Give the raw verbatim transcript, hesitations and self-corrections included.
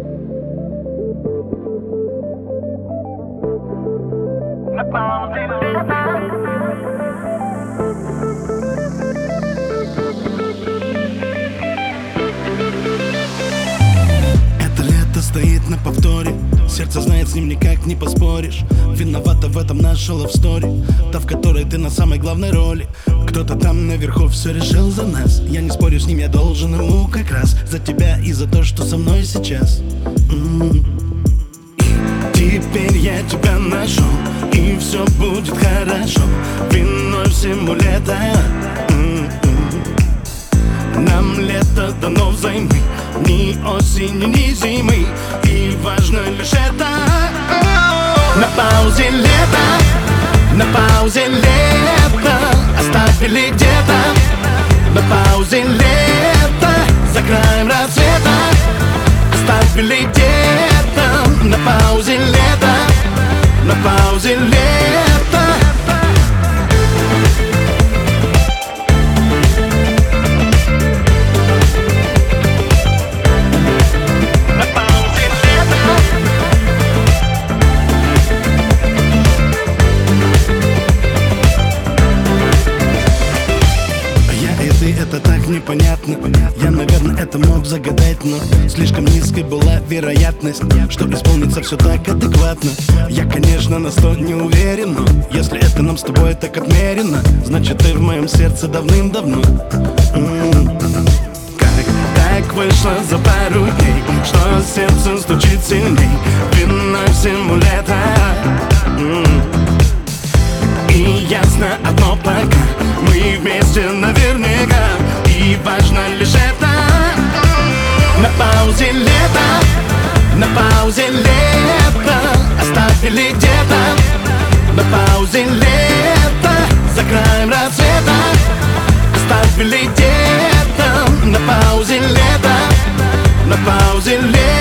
Это лето стоит на повторе, сердце знает, с ним никак не поспоришь. Виновата в этом наша love story, та, в которой ты на самой главной роли. Кто-то там наверху все решил за нас, я не спорю с ним, я должен ему как раз за тебя и за то, что со мной сейчас. М-м-м. Теперь я тебя нашел, и все будет хорошо. Виной всему лето. М-м-м. Нам лето дано взаймы, ни осени, ни зимы, и важно лишь это. На паузе лето, на паузе лето, оставили где-то. На паузе лето, за краем рассвета, оставили где-то. На паузе лето, на паузе лето. Это так непонятно. Я, наверное, это мог загадать, но слишком низкой была вероятность, что исполнится все так адекватно. Я, конечно, на сто не уверен, но если это нам с тобой так отмерено, значит, ты в моем сердце давным-давно. М-м-м. Как так вышло за пару дней, что сердце стучит сильней, виной всему лето. М-м. И ясно одно пока, мы вместе наверняка, и важно лишь это. На паузе лето, на паузе лето, оставили где-то. На паузе лето, за краем рассвета, оставили где-то. На паузе лето, на паузе лето.